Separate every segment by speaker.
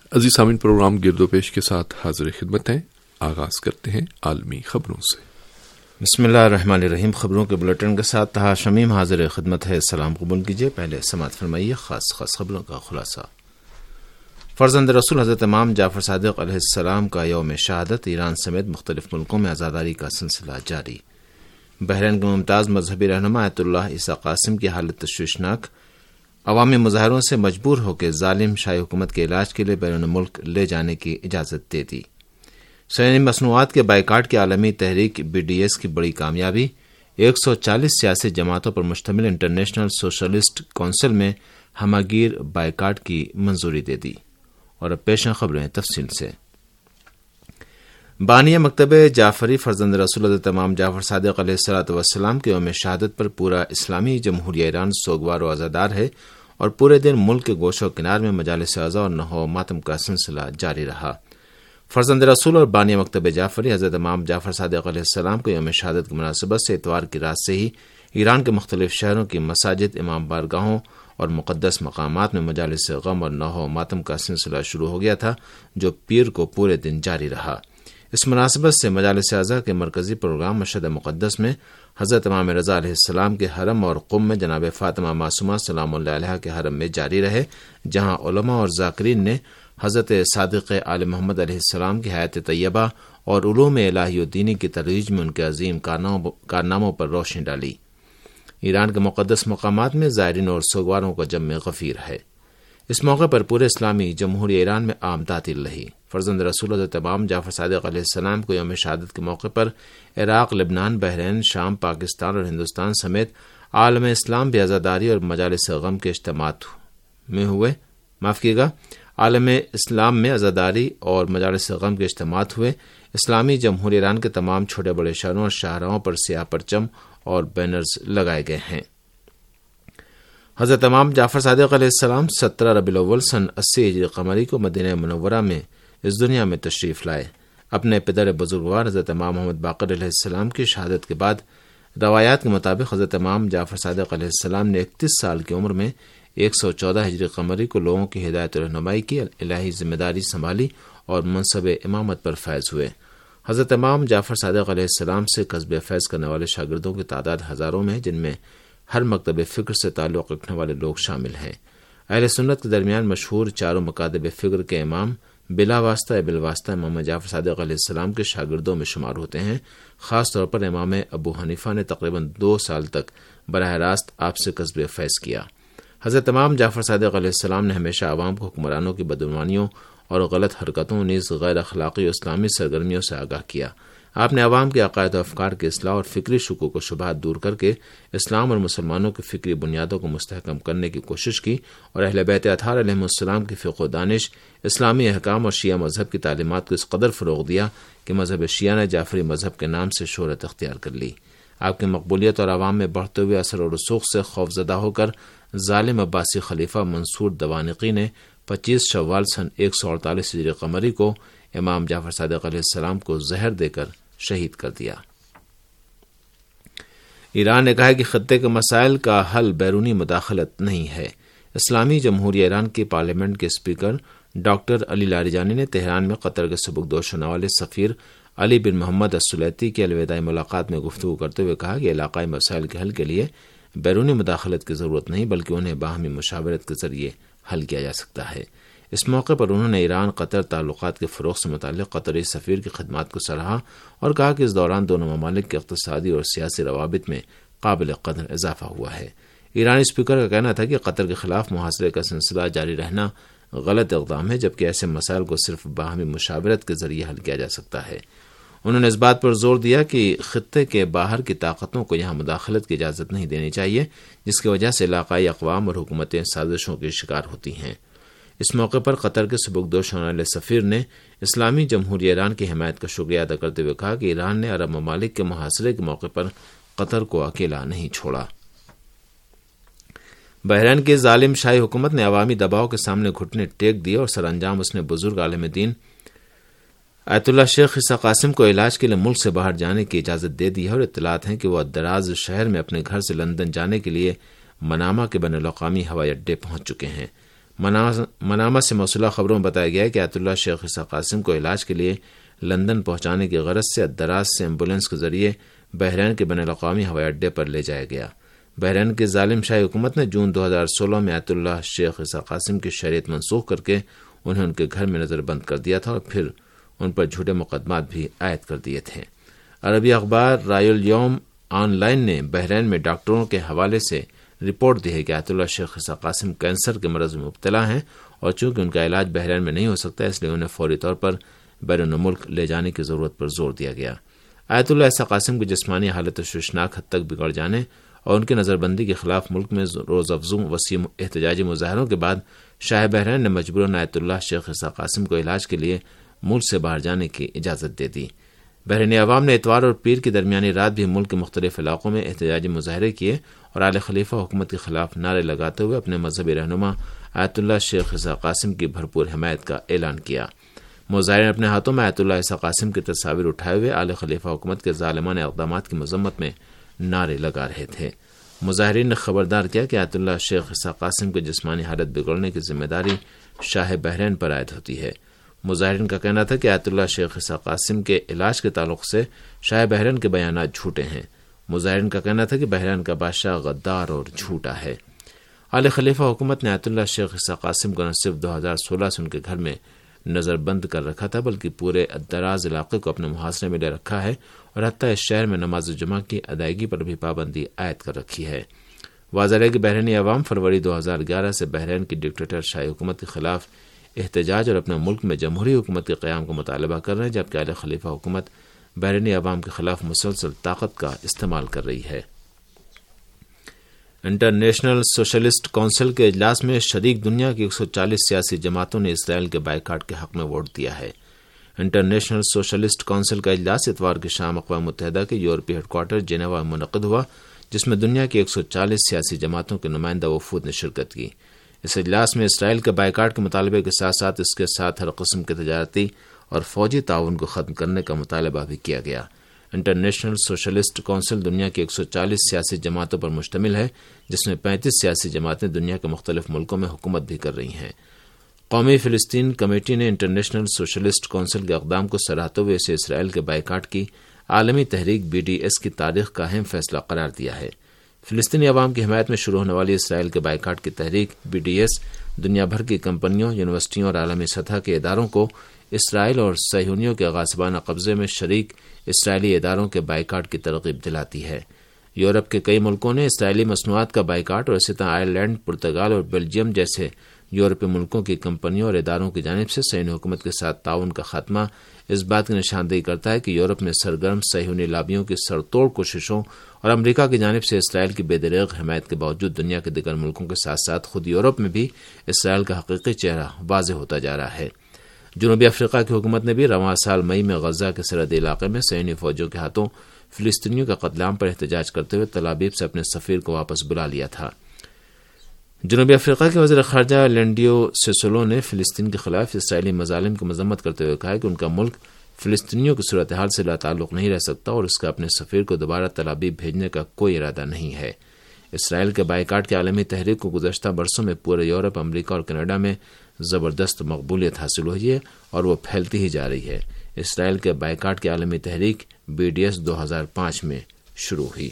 Speaker 1: عزیز سامعین، پروگرام گرد و پیش کے ساتھ حاضر خدمت ہیں۔ آغاز کرتے ہیں عالمی خبروں سے۔
Speaker 2: بسم اللہ الرحمن الرحیم۔ خبروں کے بلیٹن کے ساتھ طہا شمیم حاضر خدمت ہے۔ سلام قبول کیجیے۔ پہلے سماعت فرمائیے خاص خبروں کا خلاصہ۔ فرزند رسول حضرت امام جعفر صادق علیہ السلام کا یوم شہادت، ایران سمیت مختلف ملکوں میں عزاداری کا سلسلہ جاری۔ بحرین کے ممتاز مذہبی رہنما آیت اللہ عیسیٰ قاسم کی حالت تشویشناک، عوامی مظاہروں سے مجبور ہو کے ظالم شاہی حکومت کے علاج کے لیے بیرون ملک لے جانے کی اجازت دے دی۔ سینی مصنوعات کے بائیکاٹ کی عالمی تحریک BDS کی بڑی کامیابی، 140 سیاسی جماعتوں پر مشتمل انٹرنیشنل سوشلسٹ کونسل میں ہمہ گیر بائیکاٹ کی منظوری دے دی۔ اور اب پیش ہیں خبریں تفصیل سے۔ بانی مکتب جعفری فرزند رسول حضرت امام جعفر صادق علیہ السلام کے یوم شہادت پر پورا اسلامی جمہوریہ ایران سوگوار و عزادار ہے اور پورے دن ملک کے گوشوں کنار میں مجالس عزا اور نحو ماتم کا سلسلہ جاری رہا۔ فرزند رسول اور بانی مکتب جعفری حضرت امام جعفر صادق علیہ السلام کے یوم شہادت کی مناسبت سے اتوار کی رات سے ہی ایران کے مختلف شہروں کی مساجد، امام بارگاہوں اور مقدس مقامات میں مجالس غم اور نحو ماتم کا سلسلہ شروع ہو گیا تھا، جو پیر کو پورے دن جاری رہا۔ اس مناسبت سے مجالس اعضاء کے مرکزی پروگرام مشہد مقدس میں حضرت امام رضا علیہ السلام کے حرم اور قم میں جناب فاطمہ معصومہ سلام اللہ علیہ کے حرم میں جاری رہے، جہاں علماء اور ذاکرین نے حضرت صادق آل محمد علیہ السلام کی حیات طیبہ اور علوم الہی و دینی کی ترویج میں ان کے عظیم کارناموں پر روشنی ڈالی۔ ایران کے مقدس مقامات میں زائرین اور سوگواروں کا جم غفیر ہے۔ اس موقع پر پورے اسلامی جمہوریہ ایران میں عام تعطیل رہی۔ فرزند رسول حضرت امام جعفر صادق علیہ السلام کو یوم شہادت کے موقع پر عراق، لبنان، بحرین، شام، پاکستان اور ہندوستان سمیت عالم اسلام بھی عزاداری اور مجالس غم کے اجتماعات میں ہوئے۔ عالم اسلام میں عزاداری اور مجالس غم کے اجتماعات ہوئے۔ اسلامی جمہوریہ ایران کے تمام چھوٹے بڑے شہروں اور شاہراہوں پر سیاہ پرچم اور بینرز لگائے گئے ہیں۔ حضرت امام جعفر صادق علیہ السلام 17 ربیع الاول سن 80 ہجری قمری کو مدینہ منورہ میں اس دنیا میں تشریف لائے۔ اپنے پدر بزرگوار حضرت امام محمد باقر علیہ السلام کی شہادت کے بعد روایات کے مطابق حضرت امام جعفر صادق علیہ السلام نے 31 سال کی عمر میں 114 ہجری قمری کو لوگوں کی ہدایت و رہنمائی کی الہی ذمہ داری سنبھالی اور منصب امامت پر فائز ہوئے۔ حضرت امام جعفر صادق علیہ السلام سے قصب فیض کرنے والے شاگردوں کی تعداد ہزاروں میں، جن میں ہر مکتب فکر سے تعلق رکھنے والے لوگ شامل ہیں۔ اہل سنت کے درمیان مشہور چاروں مکاتب فکر کے امام بلا واسطہ بالواسطہ امام جعفر صادق علیہ السلام کے شاگردوں میں شمار ہوتے ہیں۔ خاص طور پر امام ابو حنیفہ نے تقریباً 2 سال تک براہ راست آپ سے قصب فیض کیا۔ حضرت امام جعفر صادق علیہ السلام نے ہمیشہ عوام کو حکمرانوں کی بدعنوانیوں اور غلط حرکتوں نیز غیر اخلاقی و اسلامی سرگرمیوں سے آگاہ کیا۔ آپ نے عوام کے عقائد و افکار کی اصلاح اور فکری شکوک و شبہات دور کر کے اسلام اور مسلمانوں کی فکری بنیادوں کو مستحکم کرنے کی کوشش کی اور اہل بیت اطہار علیہم السلام کی فقہ و دانش، اسلامی احکام اور شیعہ مذہب کی تعلیمات کو اس قدر فروغ دیا کہ مذہب شیعہ نے جعفری مذہب کے نام سے شہرت اختیار کر لی۔ آپ کی مقبولیت اور عوام میں بڑھتے ہوئے اثر و رسوخ سے خوفزدہ ہو کر ظالم عباسی خلیفہ منصور دوانقی نے 25 شوال سن 148 ہجری قمری کو امام جعفر صادق علیہ السلام کو زہر دے کر شہید کر دیا۔ ایران نے کہا ہے کہ خطے کے مسائل کا حل بیرونی مداخلت نہیں ہے۔ اسلامی جمہوریہ ایران کی پارلیمنٹ کے اسپیکر ڈاکٹر علی لاریجانی نے تہران میں قطر کے سبکدوش ہونے والے سفیر علی بن محمد السلیتی کی الوداعی ملاقات میں گفتگو کرتے ہوئے کہا کہ علاقائی مسائل کے حل کے لیے بیرونی مداخلت کی ضرورت نہیں، بلکہ انہیں باہمی مشاورت کے ذریعے حل کیا جا سکتا ہے۔ اس موقع پر انہوں نے ایران قطر تعلقات کے فروغ سے متعلق قطری سفیر کی خدمات کو سراہا اور کہا کہ اس دوران دونوں ممالک کے اقتصادی اور سیاسی روابط میں قابل قدر اضافہ ہوا ہے۔ ایرانی اسپیکر کا کہنا تھا کہ قطر کے خلاف محاصرے کا سلسلہ جاری رہنا غلط اقدام ہے، جبکہ ایسے مسائل کو صرف باہمی مشاورت کے ذریعے حل کیا جا سکتا ہے۔ انہوں نے اس بات پر زور دیا کہ خطے کے باہر کی طاقتوں کو یہاں مداخلت کی اجازت نہیں دینی چاہیے، جس کی وجہ سے علاقائی اقوام اور حکومتیں سازشوں کے شکار ہوتی ہیں۔ اس موقع پر قطر کے سبکدوش ہونے والے سفیر نے اسلامی جمہوریہ ایران کی حمایت کا شکریہ ادا کرتے ہوئے کہا کہ ایران نے عرب ممالک کے محاصرے کے موقع پر قطر کو اکیلا نہیں چھوڑا۔ بحرین کی ظالم شاہی حکومت نے عوامی دباؤ کے سامنے گھٹنے ٹیک دیے اور سر انجام اس نے بزرگ عالم دین آیت اللہ شیخ عیسیٰ قاسم کو علاج کے لیے ملک سے باہر جانے کی اجازت دے دی ہے، اور اطلاعات ہیں کہ وہ دراز شہر میں اپنے گھر سے لندن جانے کے لیے منامہ کے بین الاقوامی ہوائی اڈے پہنچ چکے ہیں۔ منامہ سے موصولہ خبروں میں بتایا گیا ہے کہ آیت اللہ شیخ عیسیٰ قاسم کو علاج کے لیے لندن پہنچانے کی غرض سے الدراز سے ایمبولینس کے ذریعے بحرین کے بین الاقوامی ہوائی اڈے پر لے جایا گیا۔ بحرین کی ظالم شاہی حکومت نے جون 2016 میں آیت اللہ شیخ عیسیٰ قاسم کی شریعت منسوخ کر کے انہیں ان کے گھر میں نظر بند کر دیا تھا اور پھر ان پر جھوٹے مقدمات بھی عائد کر دیے تھے۔ عربی اخبار رائے الیوم آن لائن نے بحرین میں ڈاکٹروں کے حوالے سے رپورٹ دی ہے کہ آیت اللہ شیخ عیسیٰ قاسم کینسر کے مرض میں مبتلا ہیں اور چونکہ ان کا علاج بحرین میں نہیں ہو سکتا اس لیے انہیں فوری طور پر بیرون ملک لے جانے کی ضرورت پر زور دیا گیا۔ آیت اللہ عیسیٰ قاسم کی جسمانی حالت شوشناک حد تک بگڑ جانے اور ان کی نظر بندی کے خلاف ملک میں روز افزوں وسیع احتجاجی مظاہروں کے بعد شاہ بحرین نے مجبوراً آیت اللہ شیخ عیسیٰ قاسم کو علاج کے لیے ملک سے باہر جانے کی اجازت دے دی۔ بحرینی عوام نے اتوار اور پیر کی درمیانی رات بھی ملک کے مختلف علاقوں میں احتجاجی مظاہرے کیے اور آل خلیفہ حکومت کے خلاف نعرے لگاتے ہوئے اپنے مذہبی رہنما آیت اللہ شیخ عیسیٰ قاسم کی بھرپور حمایت کا اعلان کیا۔ مظاہرین اپنے ہاتھوں میں آیت اللہ عیسیٰ قاسم کی تصاویر اٹھائے ہوئے آل خلیفہ حکومت کے ظالمانہ اقدامات کی مذمت میں نعرے لگا رہے تھے۔ مظاہرین نے خبردار کیا کہ آیت اللہ شیخ عیسیٰ قاسم کی جسمانی حالت بگڑنے کی ذمہ داری شاہ بحرین پر عائد ہوتی ہے۔ مظاہرین کا کہنا تھا کہ آیت اللہ شیخ عیسیٰ قاسم کے علاج کے تعلق سے شاہ بحرین کے بیانات جھوٹے ہیں۔ مظاہرین کا کہنا تھا کہ بحرین کا بادشاہ غدار اور جھوٹا ہے۔ آل خلیفہ حکومت نے آیت اللہ شیخ عیسیٰ قاسم کو نہ صرف 2016 سے ان کے گھر میں نظر بند کر رکھا تھا بلکہ پورے دراز علاقے کو اپنے محاصرے میں لے رکھا ہے اور حتیٰ اس شہر میں نماز جمعہ کی ادائیگی پر بھی پابندی عائد کر رکھی ہے۔ واضح ہے کہ بحرینی عوام فروری 2011 سے بحرین کی ڈکٹیٹر شاہی حکومت کے خلاف احتجاج اور اپنے ملک میں جمہوری حکومت کے قیام کا مطالبہ کر رہے ہیں جبکہ آل خلیفہ حکومت بحرینی عوام کے خلاف مسلسل طاقت کا استعمال کر رہی ہے۔ انٹرنیشنل سوشلسٹ کونسل کے اجلاس میں شریک دنیا کی 140 سیاسی جماعتوں نے اسرائیل کے بائیکاٹ کے حق میں ووٹ دیا ہے۔ انٹرنیشنل سوشلسٹ کونسل کا اجلاس اتوار کی شام اقوام متحدہ کے یورپی ہیڈ کوارٹر جنیوا میں منعقد ہوا جس میں دنیا کی 140 سیاسی جماعتوں کے نمائندہ وفود نے شرکت کی۔ اس اجلاس میں اسرائیل کے بائیکاٹ کے مطالبے کے ساتھ ساتھ اس کے ساتھ ہر قسم کے تجارتی اور فوجی تعاون کو ختم کرنے کا مطالبہ بھی کیا گیا۔ انٹرنیشنل سوشلسٹ کونسل دنیا کی 140 سیاسی جماعتوں پر مشتمل ہے جس میں 35 سیاسی جماعتیں دنیا کے مختلف ملکوں میں حکومت بھی کر رہی ہیں۔ قومی فلسطین کمیٹی نے انٹرنیشنل سوشلسٹ کونسل کے اقدام کو سراہتے ہوئے اسے اسرائیل کے بائیکاٹ کی عالمی تحریک BDS کی تاریخ کا اہم فیصلہ قرار دیا ہے۔ فلسطینی عوام کی حمایت میں شروع ہونے والی اسرائیل کے بائیکاٹ کی تحریک BDS دنیا بھر کی کمپنیوں، یونیورسٹیوں اور عالمی سطح کے اداروں کو اسرائیل اور صہیونیوں کے غاصبانہ قبضے میں شریک اسرائیلی اداروں کے بائیکاٹ کی ترغیب دلاتی ہے۔ یورپ کے کئی ملکوں نے اسرائیلی مصنوعات کا بائیکاٹ اور اسی طرح آئرلینڈ، پرتگال اور بیلجیم جیسے یورپی ملکوں کی کمپنیوں اور اداروں کی جانب سے صہیونی حکومت کے ساتھ تعاون کا خاتمہ اس بات کی نشاندہی کرتا ہے کہ یورپ میں سرگرم صہیونی لابیوں کی سرتوڑ کوششوں اور امریکہ کی جانب سے اسرائیل کی بے دریغ حمایت کے باوجود دنیا کے دیگر ملکوں کے ساتھ ساتھ خود یورپ میں بھی اسرائیل کا حقیقی چہرہ واضح ہوتا جا رہا ہے۔ جنوبی افریقہ کی حکومت نے بھی رواں سال مئی میں غزہ کے سرحدی علاقے میں صہیونی فوجیوں کے ہاتھوں فلسطینیوں کا قتل عام پر احتجاج کرتے ہوئے تل ابیب سے اپنے سفیر کو واپس بلا لیا تھا۔ جنوبی افریقہ کے وزیر خارجہ لینڈیو سیسولو نے فلسطین کے خلاف اسرائیلی مظالم کی مذمت کرتے ہوئے کہا کہ ان کا ملک فلسطینیوں کی صورتحال سے لا تعلق نہیں رہ سکتا اور اس کا اپنے سفیر کو دوبارہ تل ابیب بھیجنے کا کوئی ارادہ نہیں ہے۔ اسرائیل کے بائیکاٹ کی عالمی تحریک کو گزشتہ برسوں میں پورے یورپ، امریکہ اور کینیڈا میں زبردست مقبولیت حاصل ہوئی ہے اور وہ پھیلتی ہی جا رہی ہے۔ اسرائیل کے بائیکاٹ کی عالمی تحریک BDS 2005 میں شروع ہوئی۔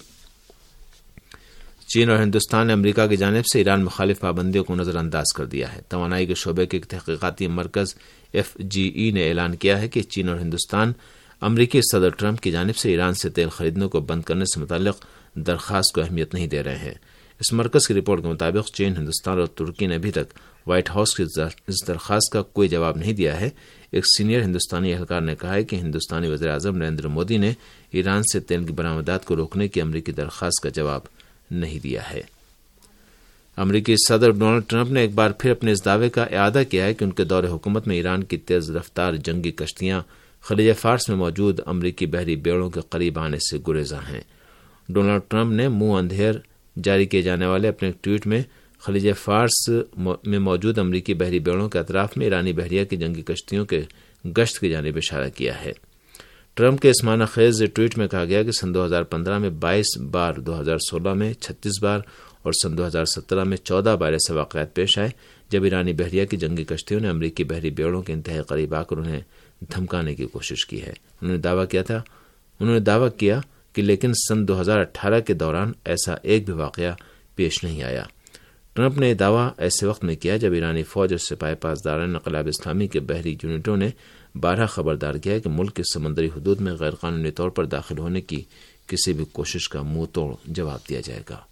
Speaker 2: چین اور ہندوستان نے امریکہ کی جانب سے ایران مخالف پابندیوں کو نظر انداز کر دیا ہے۔ توانائی کے شعبے کے تحقیقاتی مرکز FGE نے اعلان کیا ہے کہ چین اور ہندوستان امریکی صدر ٹرمپ کی جانب سے ایران سے تیل خریدنے کو بند کرنے سے متعلق درخواست کو اہمیت نہیں دے رہے ہیں۔ اس مرکز کی رپورٹ کے مطابق چین، ہندوستان اور ترکی نے ابھی تک وائٹ ہاؤس کی اس درخواست کا کوئی جواب نہیں دیا ہے۔ ایک سینئر ہندوستانی اہلکار نے کہا ہے کہ ہندوستانی وزیر اعظم نریندر مودی نے ایران سے تیل کی برآمدات کو روکنے کی امریکی درخواست کا جواب نہیں دیا ہے۔ امریکی صدر ڈونلڈ ٹرمپ نے ایک بار پھر اپنے اس دعوے کا اعادہ کیا ہے کہ ان کے دور حکومت میں ایران کی تیز رفتار جنگی کشتیاں خلیج فارس میں موجود امریکی بحری بیڑوں کے قریب آنے سے گریزاں ہیں۔ ڈونلڈ ٹرمپ نے منہ اندھیر جاری کیے جانے والے اپنے ایک ٹویٹ میں خلیج فارس میں موجود امریکی بحری بیڑوں کے اطراف میں ایرانی بحریہ کی جنگی کشتیوں کے گشت کی جانب اشارہ کیا ہے۔ ٹرمپ کے اس معنی خیز ٹویٹ میں کہا گیا کہ سن 2015 میں 22 بار، 2016 میں 36 بار اور سن 2017 میں 14 بار ایسے واقعات پیش آئے جب ایرانی بحریہ کی جنگی کشتیوں نے امریکی بحری بیڑوں کے انتہائی قریب آ کر انہیں دھمکانے کی کوشش کی ہے۔ انہوں نے دعویٰ کیا کہ لیکن سن 2018 کے دوران ایسا ایک بھی واقعہ پیش نہیں آیا۔ ٹرمپ نے یہ دعویٰ ایسے وقت میں کیا جب ایرانی فوج اور سپاہی پاسداران انقلاب اسلامی کے بحری یونٹوں نے بارہا خبردار کیا کہ ملک کی سمندری حدود میں غیر قانونی طور پر داخل ہونے کی کسی بھی کوشش کا منہ توڑ جواب دیا جائے گا۔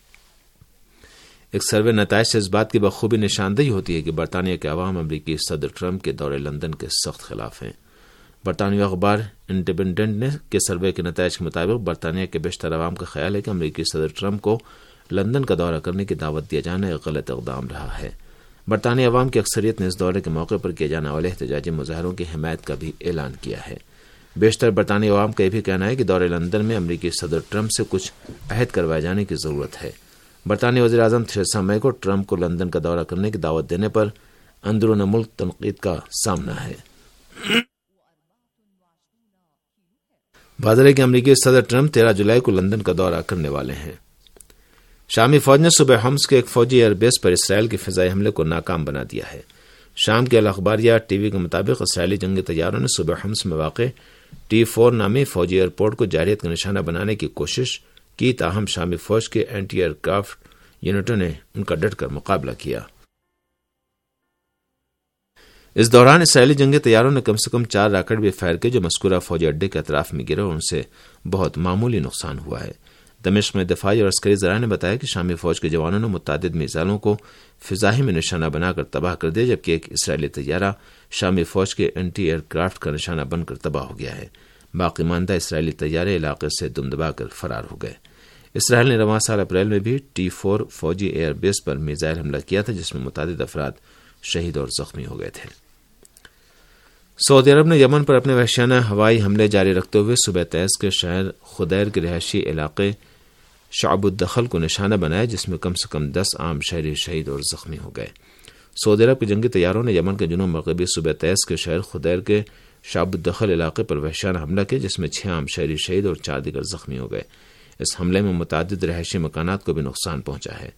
Speaker 2: ایک سروے نتائج سے اس بات کی بخوبی نشاندہی ہوتی ہے کہ برطانیہ کے عوام امریکی صدر ٹرمپ کے دورے لندن کے سخت خلاف ہیں۔ برطانوی اخبار انڈیپینڈنٹ کے سروے کے نتائج کے مطابق برطانیہ کے بیشتر عوام کا خیال ہے کہ امریکی صدر ٹرمپ کو لندن کا دورہ کرنے کی دعوت دیا جانا ایک غلط اقدام رہا ہے۔ برطانوی عوام کی اکثریت نے اس دورے کے موقع پر کیے جانے والے احتجاجی مظاہروں کی حمایت کا بھی اعلان کیا ہے۔ بیشتر برطانوی عوام کا یہ بھی کہنا ہے کہ دورے لندن میں امریکی صدر ٹرمپ سے کچھ عہد کروائے جانے کی ضرورت ہے۔ برطانوی وزیر اعظم تھریسا مے کو ٹرمپ کو لندن کا دورہ کرنے کی دعوت دینے پر اندرون ملک تنقید کا سامنا ہے۔ واضح ہے کہ امریکی صدر ٹرمپ 13 جولائی کو لندن کا دورہ کرنے والے ہیں۔ شامی فوج نے صبح حمص کے ایک فوجی ایئر بیس پر اسرائیل کے فضائی حملے کو ناکام بنا دیا ہے۔ شام کے الاخباریہ ٹی وی کے مطابق اسرائیلی جنگی طیاروں نے صبح حمص میں واقع T4 نامی فوجی ایئرپورٹ کو جارحیت کا نشانہ بنانے کی کوشش کی، تاہم شامی فوج کے اینٹی ایئر کرافٹ یونٹوں نے ان کا ڈٹ کر مقابلہ کیا۔ اس دوران اسرائیلی جنگی طیاروں نے کم سے کم 4 راکٹ بھی فائر کیے جو مذکورہ فوجی اڈے کے اطراف میں گرے اور ان سے بہت معمولی نقصان ہوا ہے۔ دمشق میں دفاعی اور عسکری ذرائع نے بتایا کہ شامی فوج کے جوانوں نے متعدد میزائلوں کو فضائی میں نشانہ بنا کر تباہ کر دیا، جبکہ ایک اسرائیلی طیارہ شامی فوج کے اینٹی ایئر کرافٹ کا نشانہ بن کر تباہ ہو گیا ہے۔ باقی ماندہ اسرائیلی طیارے علاقے سے دم دبا کر فرار ہو گئے۔ اسرائیل نے رواں سال اپریل میں بھی T4 فوجی ایئر بیس پر میزائل حملہ کیا تھا، جس میں متعدد افراد شہید اور زخمی ہو گئے تھے۔ سعودی عرب نے یمن پر اپنے وحشیانہ ہوائی حملے جاری رکھتے ہوئے صوبہ تعز کے شہر خدیر کے رہائشی علاقے شعب الدخل کو نشانہ بنایا، جس میں کم سے کم 10 عام شہری شہید اور زخمی ہو گئے۔ سعودی عرب کے جنگی طیاروں نے یمن کے جنوب مغربی صوبہ تعز کے شہر خدیر کے شعب الدخل علاقے پر وحشیانہ حملہ کیا، جس میں 6 عام شہری شہید اور 4 دیگر زخمی ہو گئے۔ اس حملے میں متعدد رہائشی مکانات کو بھی نقصان پہنچا ہے۔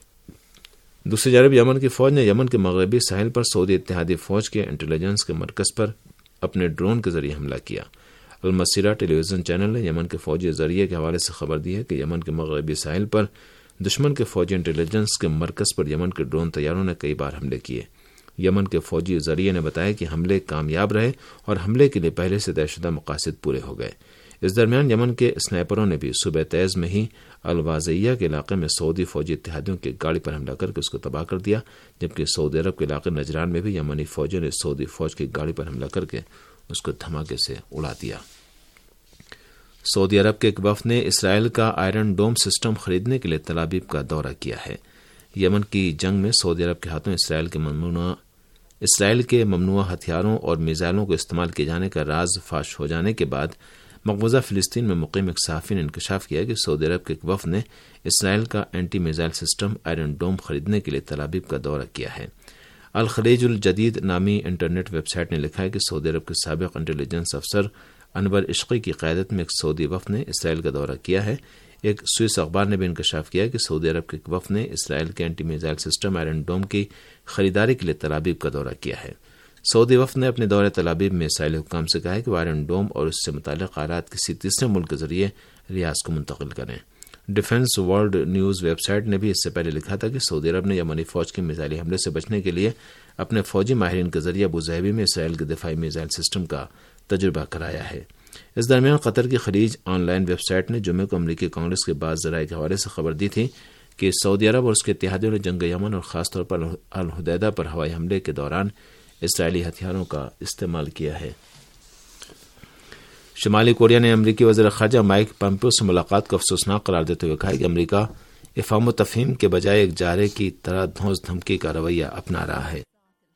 Speaker 2: دوسری جانب یمن کی فوج نے یمن کے مغربی ساحل پر سعودی اتحادی فوج کے انٹیلیجنس کے مرکز پر اپنے ڈرون کے ذریعے حملہ کیا۔ المسیرہ ٹیلی ویژن چینل نے یمن کے فوجی ذریعے کے حوالے سے خبر دی ہے کہ یمن کے مغربی ساحل پر دشمن کے فوجی انٹیلیجنس کے مرکز پر یمن کے ڈرون طیاروں نے کئی بار حملے کیے۔ یمن کے فوجی ذریعے نے بتایا کہ حملے کامیاب رہے اور حملے کے لیے پہلے سے طے شدہ مقاصد پورے ہو گئے۔ اس درمیان یمن کے اسنائپروں نے بھی صوبہ تعز میں ہی الواضعیہ کے علاقے میں سعودی فوجی اتحادیوں کی گاڑی پر حملہ کر کے اس کو تباہ کر دیا، جبکہ سعودی عرب کے علاقے نجران میں بھی یمنی فوجیوں نے سعودی فوج کی گاڑی پر حملہ کر کے اس کو دھماکے سے اڑا دیا۔ سعودی عرب کے ایک وفد نے اسرائیل کا آئرن ڈوم سسٹم خریدنے کے لیے تل ابیب کا دورہ کیا ہے۔ یمن کی جنگ میں سعودی عرب کے ہاتھوں اسرائیل کے ممنوعہ ہتھیاروں اور میزائلوں کو استعمال کیے جانے کا راز فاش ہو جانے کے بعد مقبوضہ فلسطین میں مقیم ایک صحافی نے انکشاف کیا کہ سعودی عرب کے ایک وفد نے اسرائیل کا anti missile system Iron Dome خریدنے کے لیے تل ابیب کا دورہ کیا ہے۔ الخلیج الجدید نامی انٹرنیٹ ویب سائٹ نے لکھا ہے کہ سعودی عرب کے سابق انٹیلیجنس افسر انور عشقی کی قیادت میں ایک سعودی وفد نے اسرائیل کا دورہ کیا ہے۔ ایک سوئس اخبار نے بھی انکشاف کیا کہ سعودی عرب کے ایک وفد نے اسرائیل کے anti missile system Iron Dome کی خریداری کے لیے تل ابیب کا دورہ کیا ہے۔ سعودی وفد نے اپنے دورے تل ابیب میں اسرائیلی حکام سے کہا ہے کہ وہ آئرن ڈوم اور اس سے متعلق آلات کسی تیسرے ملک کے ذریعے ریاض کو منتقل کریں۔ Defence World News website نے بھی اس سے پہلے لکھا تھا کہ سعودی عرب نے یمنی فوج کے میزائلی حملے سے بچنے کے لیے اپنے فوجی ماہرین کے ذریعے ابوظہبی میں اسرائیل کے دفاعی میزائل سسٹم کا تجربہ کرایا ہے۔ اس درمیان قطر کی خلیج آن لائن ویب سائٹ نے جمعے کو امریکی کانگریس کے بعض ذرائع کے حوالے سے خبر دی تھی کہ سعودی عرب اور اس کے اتحادیوں نے جنگ یمن اور خاص طور پر الحدیدہ پر ہوائی حملے کے دوران اسرائیلی ہتھیاروں کا استعمال کیا ہے۔ شمالی کوریا نے امریکی وزیر خارجہ مائک پامپیو سے ملاقات کو افسوسناک قرار دیتے ہوئے کہا کہ امریکہ افہام و تفہیم کے بجائے ایک جارحے کی طرح دھونس دھمکی کا رویہ اپنا رہا ہے۔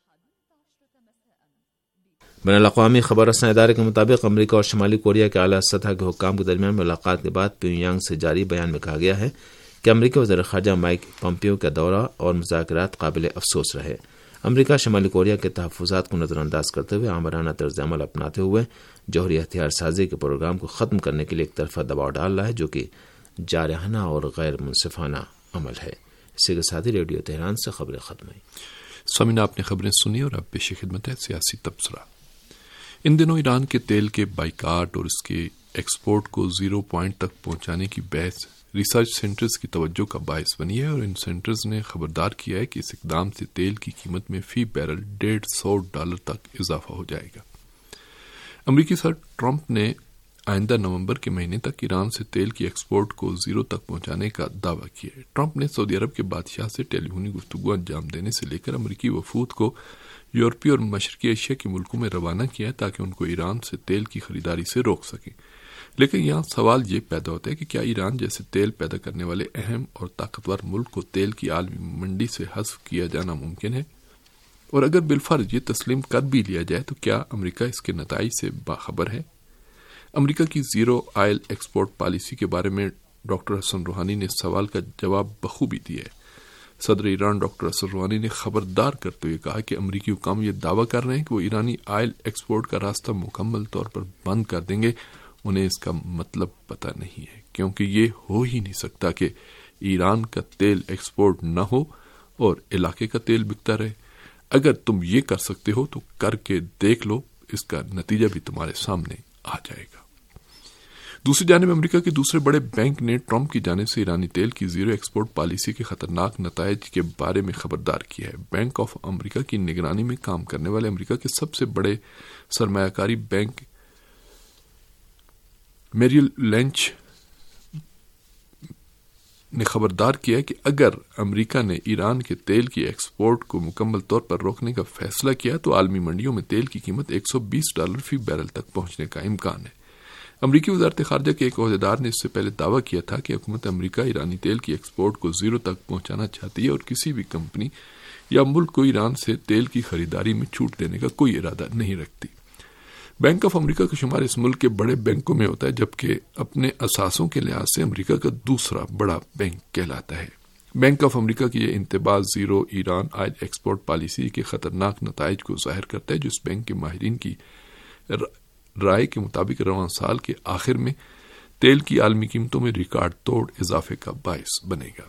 Speaker 2: بین الاقوامی خبر رساں ادارے کے مطابق امریکہ اور شمالی کوریا کے اعلیٰ سطح کے حکام کے درمیان ملاقات کے بعد پیونگ یانگ سے جاری بیان میں کہا گیا ہے کہ امریکی وزیر خارجہ مائک پامپیو کا دورہ اور مذاکرات قابل افسوس رہے۔ امریکہ شمالی کوریا کے تحفظات کو نظر انداز کرتے ہوئے آمرانہ طرز عمل اپناتے ہوئے جوہری ہتھیار سازی کے پروگرام کو ختم کرنے کے لیے ایک طرفہ دباؤ ڈال رہا ہے، جو کہ جارحانہ اور غیر منصفانہ عمل ہے۔ اسی کے ساتھ ہی ریڈیو تہران سے خبریں ختم ہوئی۔
Speaker 1: سامعین، آپ نے خبریں سنی اور اب پیش خدمت ہے سیاسی تبصرہ۔ ان دنوں ایران کے تیل کے بائیکاٹ اور اس کے ایکسپورٹ کو زیرو پوائنٹ تک پہنچانے کی بحث ریسرچ سینٹرز کی توجہ کا باعث بنی ہے، اور ان سینٹرز نے خبردار کیا ہے کہ اس اقدام سے تیل کی قیمت میں فی بیرل $150 تک اضافہ ہو جائے گا۔ امریکی صدر ٹرمپ نے آئندہ نومبر کے مہینے تک ایران سے تیل کی ایکسپورٹ کو زیرو تک پہنچانے کا دعویٰ کیا ہے۔ ٹرمپ نے سعودی عرب کے بادشاہ سے ٹیلی فونی گفتگو انجام دینے سے لے کر امریکی وفود کو یورپی اور مشرقی ایشیا کے ملکوں میں روانہ کیا ہے تاکہ ان کو ایران سے تیل کی خریداری سے روک سکیں۔ لیکن یہاں سوال یہ پیدا ہوتا ہے کہ کیا ایران جیسے تیل پیدا کرنے والے اہم اور طاقتور ملک کو تیل کی عالمی منڈی سے حذف کیا جانا ممکن ہے؟ اور اگر بالفرض یہ تسلیم کر بھی لیا جائے تو کیا امریکہ اس کے نتائج سے باخبر ہے؟ امریکہ کی زیرو آئل ایکسپورٹ پالیسی کے بارے میں ڈاکٹر حسن روحانی نے اس سوال کا جواب بخوبی دیا ہے۔ صدر ایران ڈاکٹر حسن روحانی نے خبردار کرتے ہوئے کہا کہ امریکی حکام یہ دعویٰ کر رہے ہیں کہ وہ ایرانی آئل ایکسپورٹ کا راستہ مکمل طور پر بند کر دیں گے۔ انہیں اس کا مطلب پتہ نہیں ہے، کیونکہ یہ ہو ہی نہیں سکتا کہ ایران کا تیل ایکسپورٹ نہ ہو اور علاقے کا تیل بکتا رہے۔ اگر تم یہ کر سکتے ہو تو کر کے دیکھ لو، اس کا نتیجہ بھی تمہارے سامنے آ جائے گا۔ دوسری جانب امریکہ کے دوسرے بڑے بینک نے ٹرمپ کی جانب سے ایرانی تیل کی زیرو ایکسپورٹ پالیسی کے خطرناک نتائج کے بارے میں خبردار کیا ہے۔ بینک آف امریکہ کی نگرانی میں کام کرنے والے امریکہ کے سب سے بڑے سرمایہ کاری بینک میریل لینچ نے خبردار کیا کہ اگر امریکہ نے ایران کے تیل کی ایکسپورٹ کو مکمل طور پر روکنے کا فیصلہ کیا تو عالمی منڈیوں میں تیل کی قیمت $120 فی بیرل تک پہنچنے کا امکان ہے۔ امریکی وزارت خارجہ کے ایک عہدیدار نے اس سے پہلے دعویٰ کیا تھا کہ حکومت امریکہ ایرانی تیل کی ایکسپورٹ کو زیرو تک پہنچانا چاہتی ہے اور کسی بھی کمپنی یا ملک کو ایران سے تیل کی خریداری میں چھوٹ دینے کا کوئی ارادہ نہیں رکھتی۔ بینک آف امریکہ کا شمار اس ملک کے بڑے بینکوں میں ہوتا ہے، جبکہ اپنے اثاثوں کے لحاظ سے امریکہ کا دوسرا بڑا بینک کہلاتا ہے۔ بینک آف امریکہ کی یہ انتباہ zero Iran oil export policy کے خطرناک نتائج کو ظاہر کرتا ہے، جو اس بینک کے ماہرین کی رائے کے مطابق رواں سال کے آخر میں تیل کی عالمی قیمتوں میں ریکارڈ توڑ اضافے کا باعث بنے گا۔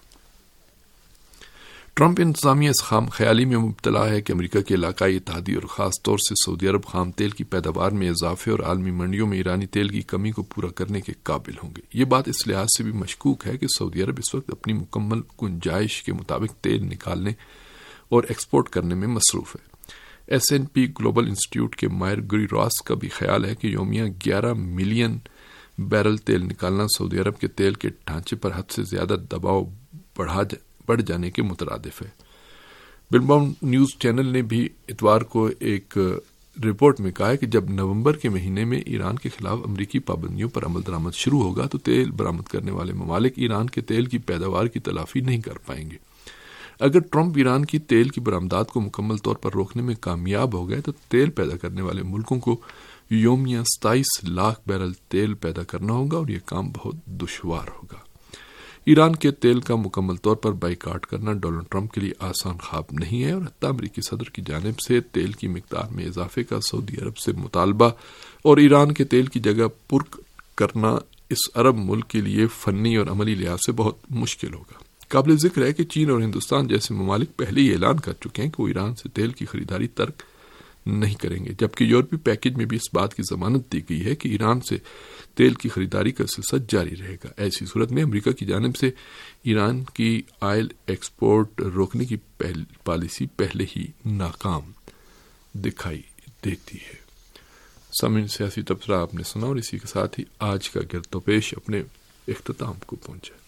Speaker 1: ٹرمپ انتظامیہ اس خام خیالی میں مبتلا ہے کہ امریکہ کے علاقائی اتحادی اور خاص طور سے سعودی عرب خام تیل کی پیداوار میں اضافے اور عالمی منڈیوں میں ایرانی تیل کی کمی کو پورا کرنے کے قابل ہوں گے۔ یہ بات اس لحاظ سے بھی مشکوک ہے کہ سعودی عرب اس وقت اپنی مکمل گنجائش کے مطابق تیل نکالنے اور ایکسپورٹ کرنے میں مصروف ہے۔ S&P گلوبل انسٹیٹیوٹ کے ماہر گری راس کا بھی خیال ہے کہ یومیہ 11 ملین بیرل تیل نکالنا سعودی عرب کے تیل کے ڈھانچے پر حد سے زیادہ دباؤ بڑھ جانے کے مترادف ہے۔ بلباؤنڈ نیوز چینل نے بھی اتوار کو ایک رپورٹ میں کہا ہے کہ جب نومبر کے مہینے میں ایران کے خلاف امریکی پابندیوں پر عمل درآمد شروع ہوگا تو تیل برآمد کرنے والے ممالک ایران کے تیل کی پیداوار کی تلافی نہیں کر پائیں گے۔ اگر ٹرمپ ایران کی تیل کی برآمدات کو مکمل طور پر روکنے میں کامیاب ہو گئے تو تیل پیدا کرنے والے ملکوں کو یومیہ 27 لاکھ بیرل تیل پیدا کرنا ہوگا اور یہ کام بہت دشوار ہوگا۔ ایران کے تیل کا مکمل طور پر بائیکاٹ کرنا ڈونلڈ ٹرمپ کے لیے آسان خواب نہیں ہے، اور حتیٰ امریکی صدر کی جانب سے تیل کی مقدار میں اضافے کا سعودی عرب سے مطالبہ اور ایران کے تیل کی جگہ پر کرنا اس عرب ملک کے لیے فنی اور عملی لحاظ سے بہت مشکل ہوگا۔ قابل ذکر ہے کہ چین اور ہندوستان جیسے ممالک پہلے ہی اعلان کر چکے ہیں کہ وہ ایران سے تیل کی خریداری ترک نہیں کریں گے، جبکہ یورپی پیکج میں بھی اس بات کی ضمانت دی گئی ہے کہ ایران سے تیل کی خریداری کا سلسلہ جاری رہے گا۔ ایسی صورت میں امریکہ کی جانب سے ایران کی آئل ایکسپورٹ روکنے کی پالیسی پہلے ہی ناکام دکھائی دیتی ہے۔ سامعین، سیاسی تبصرہ آپ نے سنا اور اسی کے ساتھ ہی آج کا گرد و پیش اپنے اختتام کو پہنچا۔